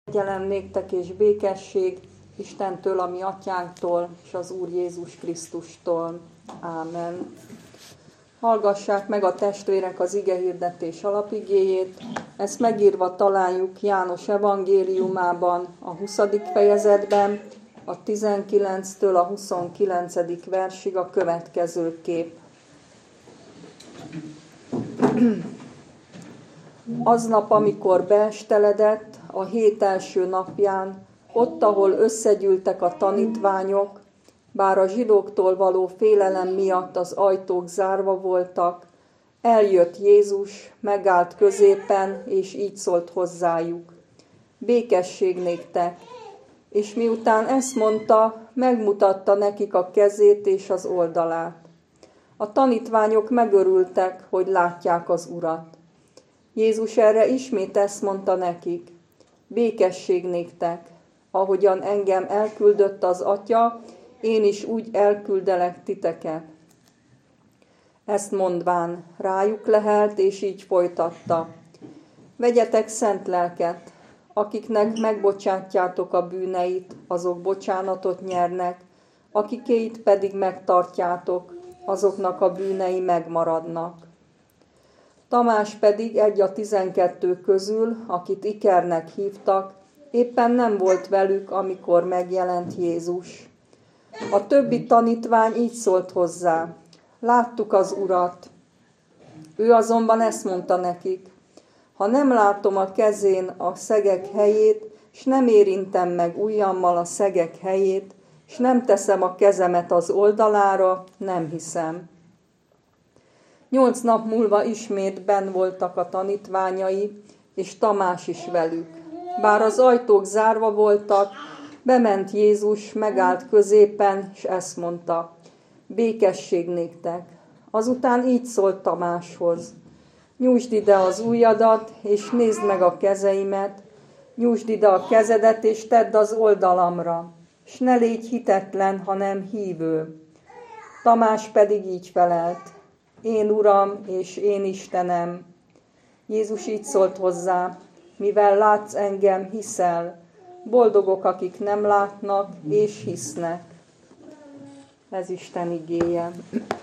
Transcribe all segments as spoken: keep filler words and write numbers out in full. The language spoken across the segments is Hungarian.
Kegyelem néktek és békesség Istentől, a mi atyánktól, és az Úr Jézus Krisztustól. Ámen. Hallgassák meg a testvérek az igehirdetés alapigéjét. Ezt megírva találjuk János evangéliumában, a huszadik fejezetben, a tizenkilenctől a huszonkilencedik versig a következő kép. Aznap, amikor beesteledett, a hét első napján, ott, ahol összegyűltek a tanítványok, bár a zsidóktól való félelem miatt az ajtók zárva voltak, eljött Jézus, megállt középen, és így szólt hozzájuk: békesség néktek! És miután ezt mondta, megmutatta nekik a kezét és az oldalát. A tanítványok megörültek, hogy látják az Urat. Jézus erre ismét ezt mondta nekik: békesség néktek! Ahogyan engem elküldött az Atya, én is úgy elküldelek titeket. Ezt mondván rájuk lehelt, és így folytatta: vegyetek szent lelket, akiknek megbocsátjátok a bűneit, azok bocsánatot nyernek, akikéit pedig megtartjátok, azoknak a bűnei megmaradnak. Tamás pedig egy a tizenkettő közül, akit Ikernek hívtak, éppen nem volt velük, amikor megjelent Jézus. A többi tanítvány így szólt hozzá: láttuk az Urat. Ő azonban ezt mondta nekik: ha nem látom a kezén a szegek helyét, s nem érintem meg ujjammal a szegek helyét, s nem teszem a kezemet az oldalára, nem hiszem. Nyolc nap múlva ismét benn voltak a tanítványai, és Tamás is velük. Bár az ajtók zárva voltak, bement Jézus, megállt középen, és ezt mondta: békesség néktek! Azután így szólt Tamáshoz: nyújtsd ide az ujjadat, és nézd meg a kezeimet, nyújtsd ide a kezedet, és tedd az oldalamra, s ne légy hitetlen, hanem hívő. Tamás pedig így felelt: én Uram és én Istenem. Jézus így szólt hozzá: mivel látsz engem, hiszel. Boldogok, akik nem látnak és hisznek. Ez Isten igéje.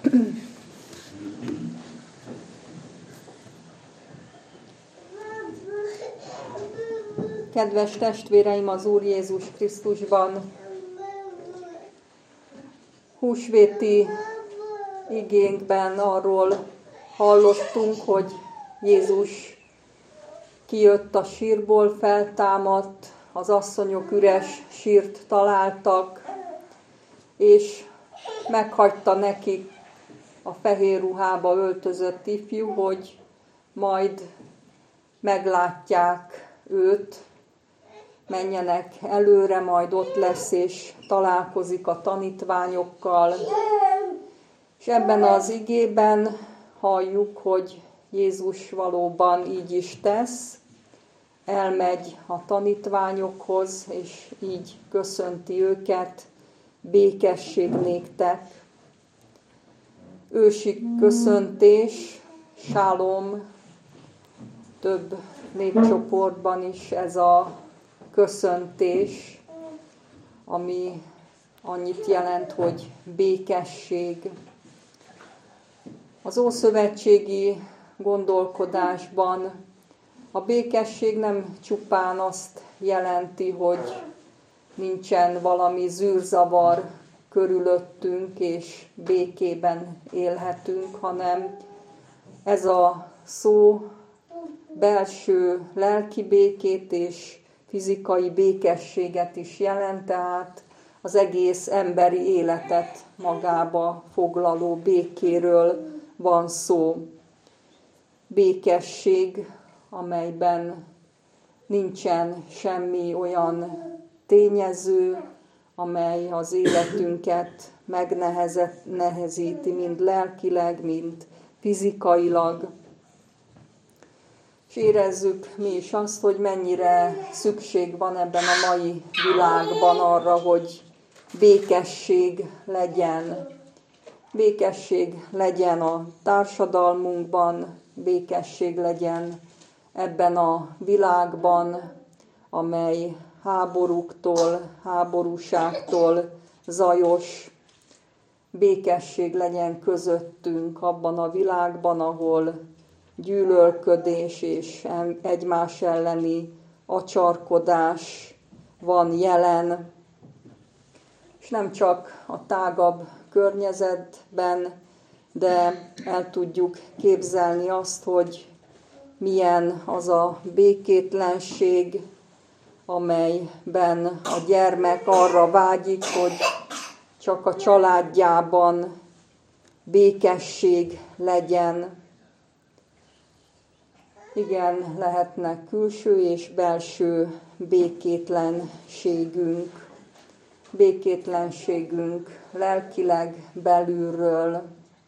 Kedves testvéreim az Úr Jézus Krisztusban, húsvéti igénkben arról hallottunk, hogy Jézus kijött a sírból, feltámadt, az asszonyok üres sírt találtak, és meghagyta nekik a fehér ruhába öltözött ifjú, hogy majd meglátják őt, menjenek előre, majd ott lesz, és találkozik a tanítványokkal. És ebben az igében halljuk, hogy Jézus valóban így is tesz, elmegy a tanítványokhoz, és így köszönti őket: békesség néktek. Ősi köszöntés, sálom, több népcsoportban is ez a köszöntés, ami annyit jelent, hogy békesség. Az ószövetségi gondolkodásban a békesség nem csupán azt jelenti, hogy nincsen valami zűrzavar körülöttünk, és békében élhetünk, hanem ez a szó belső lelki békét és fizikai békességet is jelent, tehát az egész emberi életet magába foglaló békéről van szó. Békesség, amelyben nincsen semmi olyan tényező, amely az életünket megnehezíti, mind lelkileg, mind fizikailag. És érezzük mi is azt, hogy mennyire szükség van ebben a mai világban arra, hogy békesség legyen. Békesség legyen a társadalmunkban, békesség legyen ebben a világban, amely háborúktól, háborúságtól zajos, békesség legyen közöttünk abban a világban, ahol gyűlölködés és egymás elleni acsarkodás van jelen, és nem csak a tágabb környezetben, de el tudjuk képzelni azt, hogy milyen az a békétlenség, amelyben a gyermek arra vágyik, hogy csak a családjában békesség legyen. Igen, lehetnek külső és belső békétlenségünk, békétlenségünk lelkileg belülről.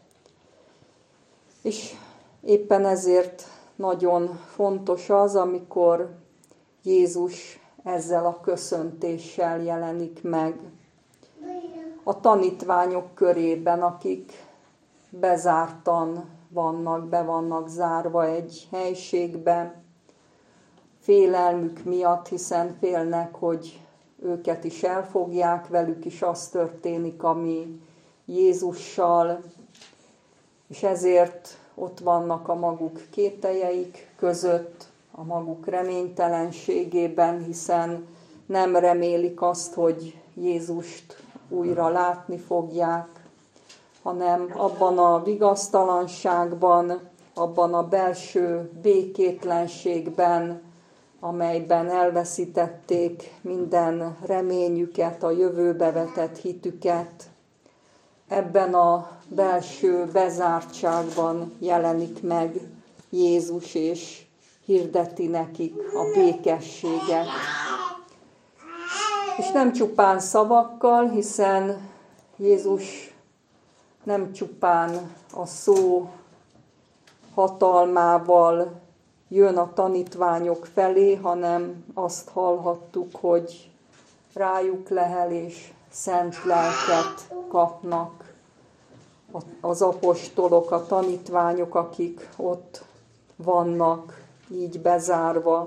És éppen ezért nagyon fontos az, amikor Jézus ezzel a köszöntéssel jelenik meg a tanítványok körében, akik bezártan vannak, be vannak zárva egy helységbe, félelmük miatt, hiszen félnek, hogy őket is elfogják, velük is az történik, ami Jézussal, és ezért ott vannak a maguk kételyeik között, a maguk reménytelenségében, hiszen nem remélik azt, hogy Jézust újra látni fogják, hanem abban a vigasztalanságban, abban a belső békétlenségben, amelyben elveszítették minden reményüket, a jövőbe vetett hitüket, ebben a belső bezártságban jelenik meg Jézus, és hirdeti nekik a békességet. És nem csupán szavakkal, hiszen Jézus nem csupán a szó hatalmával jön a tanítványok felé, hanem azt hallhattuk, hogy rájuk lehel és szent lelket kapnak az apostolok, a tanítványok, akik ott vannak, így bezárva.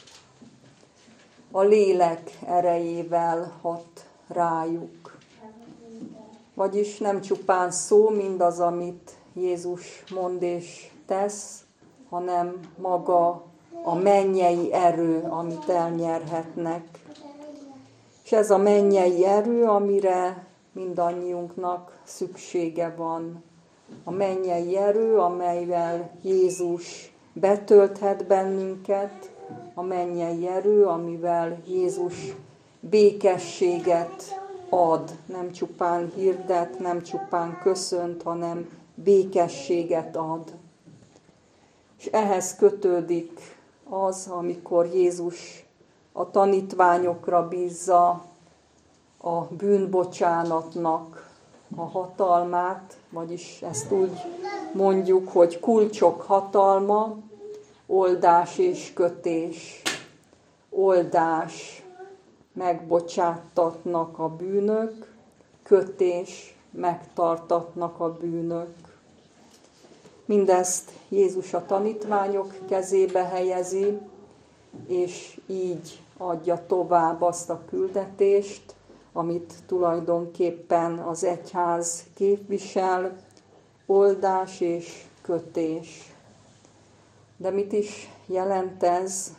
A lélek erejével hat rájuk. Vagyis nem csupán szó mindaz, amit Jézus mond és tesz, hanem maga a mennyei erő, amit elnyerhetnek. És ez a mennyei erő, amire mindannyiunknak szüksége van. A mennyei erő, amelyvel Jézus betölthet bennünket, a mennyei erő, amivel Jézus békességet ad, nem csupán hirdet, nem csupán köszönt, hanem békességet ad. És ehhez kötődik az, amikor Jézus a tanítványokra bízza a bűnbocsánatnak a hatalmát, vagyis ezt úgy mondjuk, hogy kulcsok hatalma, oldás és kötés. Oldás, megbocsáttatnak a bűnök, kötés, megtartatnak a bűnök. Mindezt Jézus a tanítványok kezébe helyezi, és így adja tovább azt a küldetést, amit tulajdonképpen az egyház képvisel, oldás és kötés. De mit is jelent ez?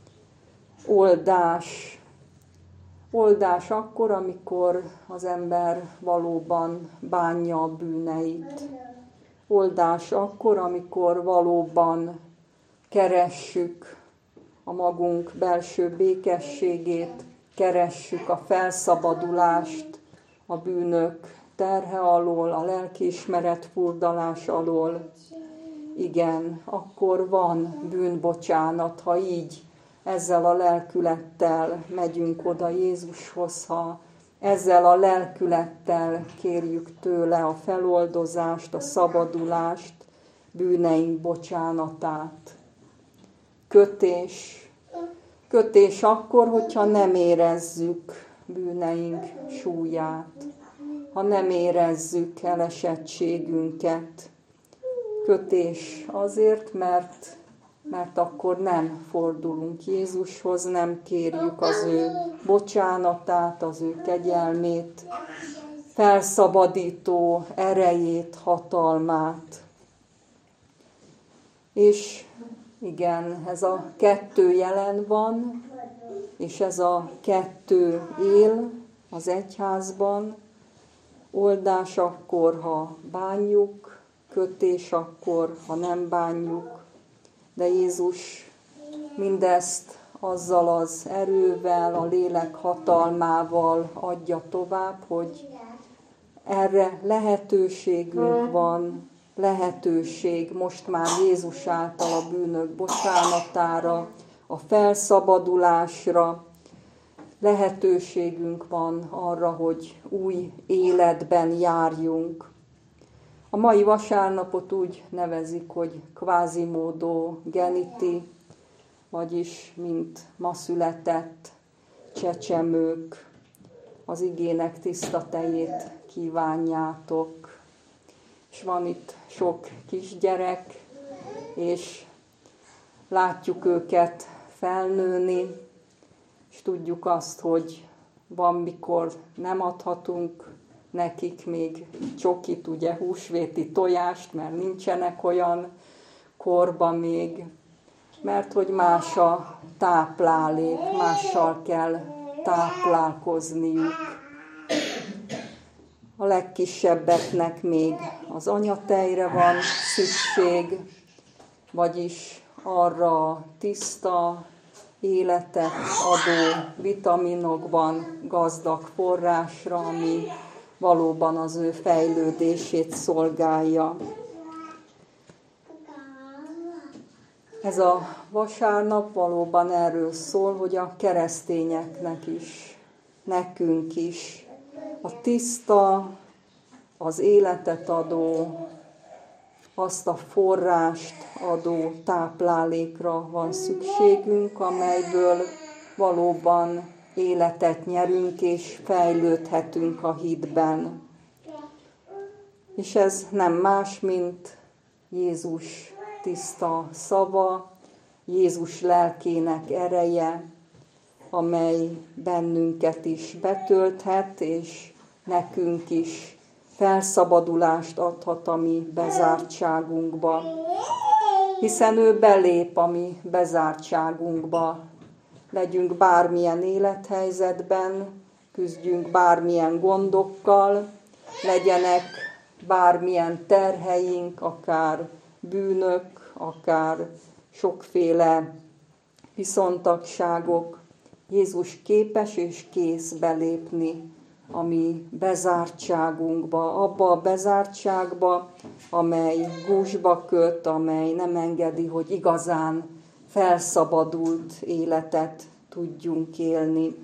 Oldás. Oldás akkor, amikor az ember valóban bánja a bűneit. Oldás akkor, amikor valóban keressük a magunk belső békességét, keressük a felszabadulást a bűnök terhe alól, a lelkiismeret furdalás alól. Igen, akkor van bűnbocsánat, ha így ezzel a lelkülettel megyünk oda Jézushoz, ha ezzel a lelkülettel kérjük tőle a feloldozást, a szabadulást, bűneink bocsánatát. Kötés. Kötés akkor, hogyha nem érezzük bűneink súlyát, ha nem érezzük elesettségünket. Kötés azért, mert mert akkor nem fordulunk Jézushoz, nem kérjük az ő bocsánatát, az ő kegyelmét, felszabadító erejét, hatalmát. És igen, ez a kettő jelen van, és ez a kettő él az egyházban, oldás akkor, ha bánjuk, kötés akkor, ha nem bánjuk, de Jézus mindezt azzal az erővel, a lélek hatalmával adja tovább, hogy erre lehetőségünk van, lehetőség most már Jézus által a bűnök bocsánatára, a felszabadulásra, lehetőségünk van arra, hogy új életben járjunk. A mai vasárnapot úgy nevezik, hogy quasimodo geniti, vagyis mint ma született csecsemők, az igének tiszta tejét kívánjátok. És van itt sok kisgyerek, és látjuk őket felnőni, és tudjuk azt, hogy van, mikor nem adhatunk nekik még csokit, ugye húsvéti tojást, mert nincsenek olyan korban még, mert hogy más a táplálék, mással kell táplálkozniuk. A legkisebbeknek még az anyatejre van szükség, vagyis arra a tiszta, életet adó vitaminokban gazdag forrásra, ami valóban az ő fejlődését szolgálja. Ez a vasárnap valóban erről szól, hogy a keresztényeknek is, nekünk is a tiszta, az életet adó, azt a forrást adó táplálékra van szükségünk, amelyből valóban életet nyerünk és fejlődhetünk a hitben. És ez nem más, mint Jézus tiszta szava, Jézus lelkének ereje, amely bennünket is betölthet, és nekünk is felszabadulást adhat a mi bezártságunkba. Hiszen ő belép a mi bezártságunkba. Legyünk bármilyen élethelyzetben, küzdjünk bármilyen gondokkal, legyenek bármilyen terheink, akár bűnök, akár sokféle viszontagságok. Jézus képes és kész belépni a mi bezártságunkba, abba a bezártságba, amely gúzsba köt, amely nem engedi, hogy igazán felszabadult életet tudjunk élni.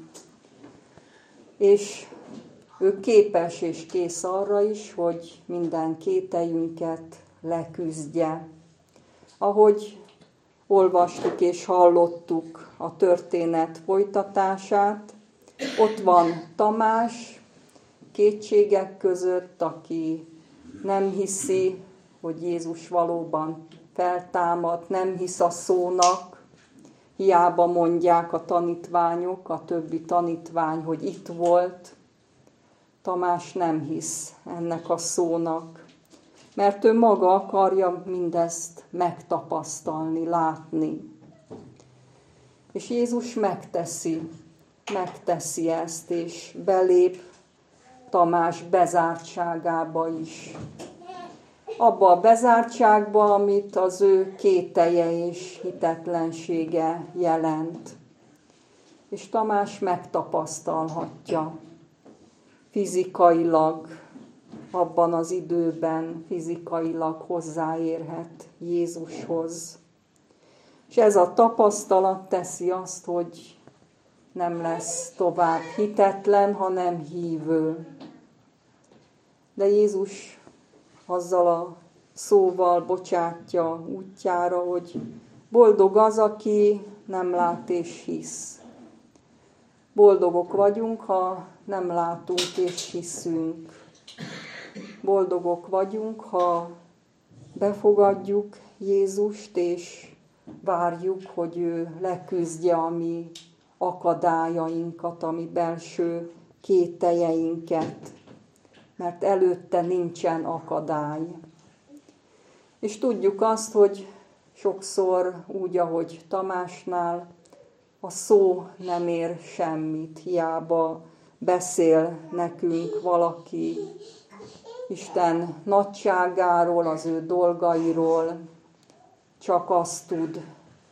És ő képes és kész arra is, hogy minden kételyünket leküzdje. Ahogy olvastuk és hallottuk a történet folytatását, ott van Tamás kétségek között, aki nem hiszi, hogy Jézus valóban feltámadt, nem hisz a szónak, hiába mondják a tanítványok, a többi tanítvány, hogy itt volt. Tamás nem hisz ennek a szónak, mert ő maga akarja mindezt megtapasztalni, látni. És Jézus megteszi, megteszi ezt, és belép Tamás bezártságába is. Abba a bezártságba, amit az ő kételje és hitetlensége jelent. És Tamás megtapasztalhatja fizikailag, abban az időben fizikailag hozzáérhet Jézushoz. És ez a tapasztalat teszi azt, hogy nem lesz tovább hitetlen, hanem hívő. De Jézus azzal a szóval bocsátja útjára, hogy boldog az, aki nem lát és hisz. Boldogok vagyunk, ha nem látunk és hiszünk. Boldogok vagyunk, ha befogadjuk Jézust, és várjuk, hogy ő leküzdje a mi akadályainkat, a mi belső kételjeinket, mert előtte nincsen akadály. És tudjuk azt, hogy sokszor úgy, ahogy Tamásnál, a szó nem ér semmit, hiába beszél nekünk valaki Isten nagyságáról, az ő dolgairól, csak azt tud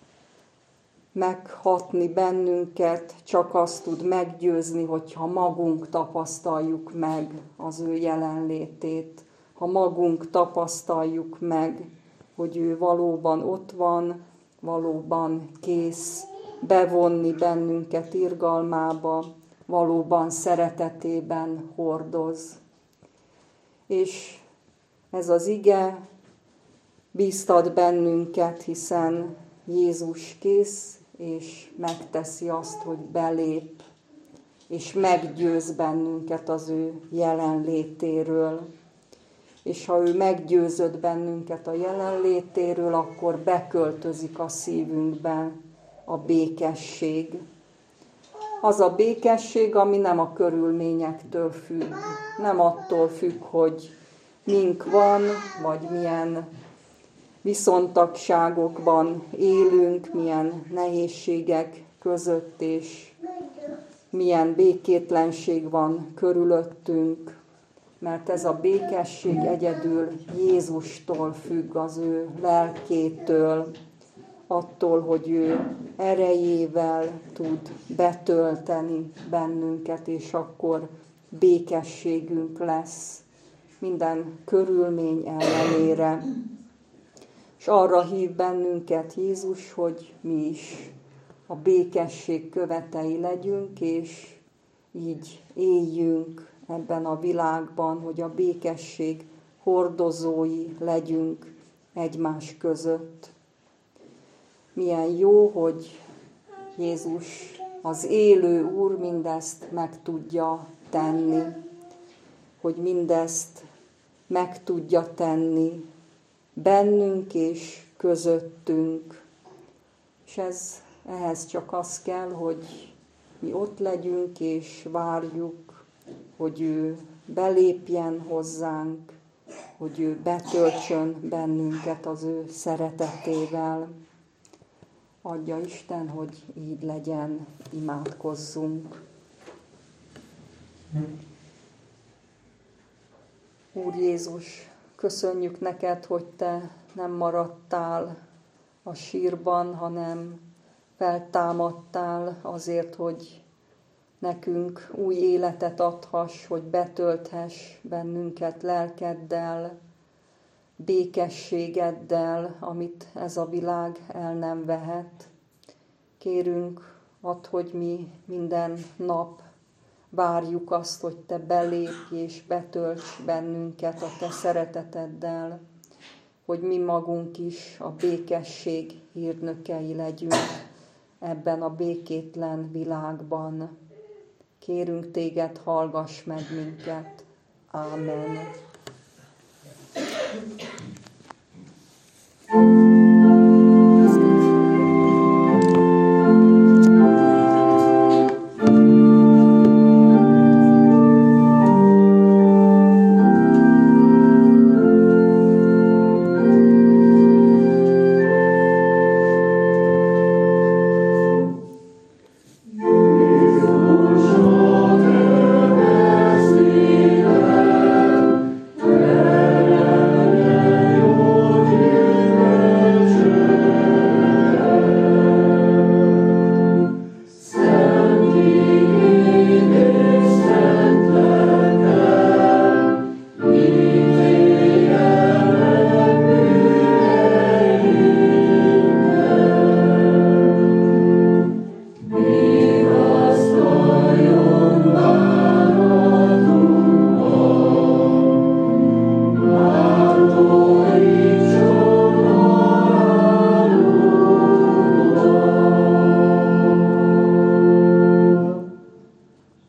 meghatni bennünket, csak azt tud meggyőzni, hogyha magunk tapasztaljuk meg az ő jelenlétét, ha magunk tapasztaljuk meg, hogy ő valóban ott van, valóban kész bevonni bennünket irgalmába, valóban szeretetében hordoz. És ez az ige bíztat bennünket, hiszen Jézus kész, és megteszi azt, hogy belép, és meggyőz bennünket az ő jelenlétéről. És ha ő meggyőzött bennünket a jelenlétéről, akkor beköltözik a szívünkbe a békesség. Az a békesség, ami nem a körülményektől függ, nem attól függ, hogy mink van, vagy milyen viszontagságokban élünk, milyen nehézségek között, és milyen békétlenség van körülöttünk, mert ez a békesség egyedül Jézustól függ, az ő lelkétől, attól, hogy ő erejével tud betölteni bennünket, és akkor békességünk lesz minden körülmény ellenére. És arra hív bennünket Jézus, hogy mi is a békesség követei legyünk, és így éljünk ebben a világban, hogy a békesség hordozói legyünk egymás között. Milyen jó, hogy Jézus, az élő Úr mindezt meg tudja tenni, hogy mindezt meg tudja tenni bennünk és közöttünk. És ez, ehhez csak az kell, hogy mi ott legyünk és várjuk, hogy ő belépjen hozzánk, hogy ő betöltsön bennünket az ő szeretetével. Adja Isten, hogy így legyen, imádkozzunk. Úr Jézus, köszönjük neked, hogy te nem maradtál a sírban, hanem feltámadtál azért, hogy nekünk új életet adhass, hogy betölthess bennünket lelkeddel, békességeddel, amit ez a világ el nem vehet. Kérünk, add, hogy mi minden nap várjuk azt, hogy te belépj és betölts bennünket a te szereteteddel, hogy mi magunk is a békesség hírnökei legyünk ebben a békétlen világban. Kérünk téged, hallgass meg minket. Ámen.